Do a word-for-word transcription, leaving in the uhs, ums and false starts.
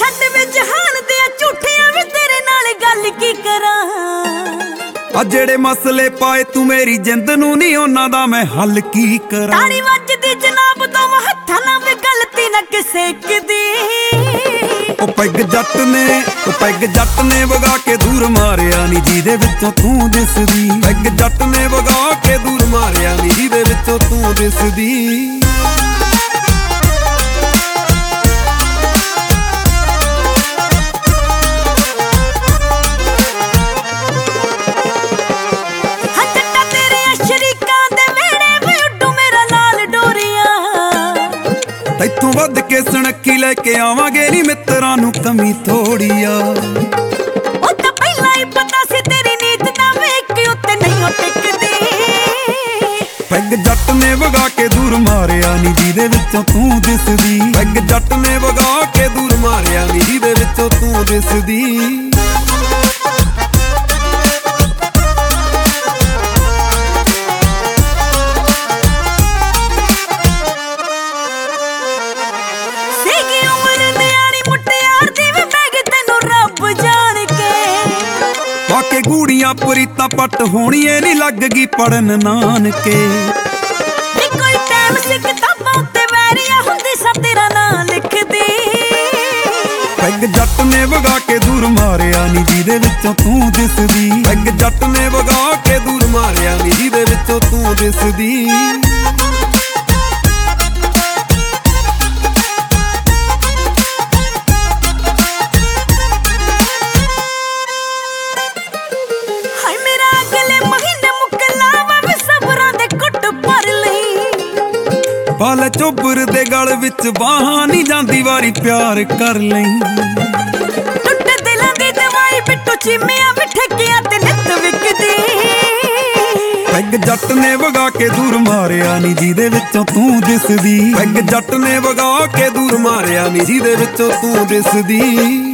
ਛੱਡ ਵੇ ਜਹਾਨ ਦੇ ਝੂਠਿਆਂ ਵੀ ਤੇਰੇ ਨਾਲ ਗੱਲ ਕੀ ਕਰਾਂ। ਆ ਜਿਹੜੇ ਮਸਲੇ ਪਾਏ ਤੂੰ ਮੇਰੀ ਜਿੰਦ ਨੂੰ ਨੀ ਉਹਨਾਂ ਦਾ ਮੈਂ ਹੱਲ ਕੀ ਕਰਾਂ। ਤਾੜੀ ਵੱਜਦੀ ਜਨਾਬ ਤੋਂ ਹੱਥਾਂ ਨਾਲ ਵੀ ਗਲਤੀ ਨਾ ਕਿਸੇ ਦੀ। ਉਹ ਪੈਗ ਜੱਟ ਨੇ ਉਹ ਪੈਗ ਜੱਟ ਨੇ ਵਗਾ ਕੇ ਦੂਰ ਮਾਰਿਆ ਨੀ ਜਿਹਦੇ ਵਿੱਚੋਂ ਤੂੰ ਦਿਸਦੀ। ਪੈਗ ਜੱਟ ਨੇ ਵਗਾ ਕੇ ਦੂਰ ਮਾਰਿਆ ਨੀ ਜਿਹਦੇ ਵਿੱਚੋਂ ਤੂੰ ਦਿਸਦੀ। ਤੈਥੋਂ ਵੱਧ ਕੇ ਸੁਣੱਖੀ ਲੈ ਕੇ ਆਵਾਂਗੇ ਨੀ ਮਿੱਤਰਾਂ ਨੂੰ ਕਮੀ ਥੋੜੀ ਆ। ਉਹ ਤਾਂ ਪਹਿਲਾਂ ਹੀ ਪਤਾ ਸੀ ਤੇਰੀ ਨੀਤ ਨਾ ਵੇਖ ਕੇ ਉੱਤੇ ਨਹੀਂ ਟਿਕਦੀ। ਪੈਗ ਜੱਟ ਨੇ ਵਗਾ ਕੇ ਦੂਰ ਮਾਰਿਆ ਨੀ ਜਿਹਦੇ ਵਿੱਚੋਂ ਤੂੰ ਦਿਸਦੀ। ਪੈਗ ਜੱਟ ਨੇ ਵਗਾ ਕੇ ਦੂਰ ਮਾਰਿਆ ਨੀ ਜਿਹਦੇ ਵਿੱਚੋਂ ਤੂੰ ਦਿਸਦੀ। ਬਾਕੇ ਗੂੜੀਆਂ ਪ੍ਰੀਤਾਂ ਪੱਟ ਹੋਣੀਏ ਨੀ ਲੱਗ ਗਈ ਪੜਨ ਨਾਨਕੇ। ਨੀ ਕੋਈ ਟਾਈਮ ਸੀ ਕਿਤਾਬਾਂ ਉੱਤੇ ਵੈਰੀਆਂ ਹੁੰਦੀ ਸਭ ਤੇਰਾ ਨਾਂ ਲਿਖਦੀ। ਪੈਗ ਜੱਟ ਨੇ ਵਗਾ ਕੇ ਦੂਰ ਮਾਰਿਆ ਨੀ ਜਿਹਦੇ ਵਿੱਚੋਂ ਤੂੰ ਦਿਸਦੀ। ਪੈਗ ਜੱਟ ਨੇ ਵਗਾ ਕੇ ਦੂਰ ਮਾਰਿਆ ਨੀ ਜਿਹਦੇ ਵਿੱਚੋਂ ਤੂੰ ਦਿਸਦੀ। ਪਾਲ ਚੋਬਰ ਦੇ ਗਲ ਵਿੱਚ ਬਾਹਾਂ ਨੀ ਜਾਂਦੀ ਵਾਰੀ ਪਿਆਰ ਕਰ ਲਈ। ਟੁੱਟ ਦਿਲਾਂ ਦੀ ਦਵਾਈ ਬਿੱਟੂ ਚੀਮਿਆਂ ਵੀ ਠੇਕਿਆਂ ਤੇ ਨਿੱਤ ਵਿਕਦੀ। ਪੈਗ ਜੱਟ ਨੇ ਵਗਾ ਕੇ ਦੂਰ ਮਾਰਿਆ ਨੀ ਜਿਹਦੇ ਵਿੱਚੋਂ ਤੂੰ ਦਿਸਦੀ। ਪੈਗ ਜੱਟ ਨੇ ਵਗਾ ਕੇ ਦੂਰ ਮਾਰਿਆ ਨੀ ਜਿਹਦੇ ਵਿੱਚੋਂ ਤੂੰ ਦਿਸਦੀ।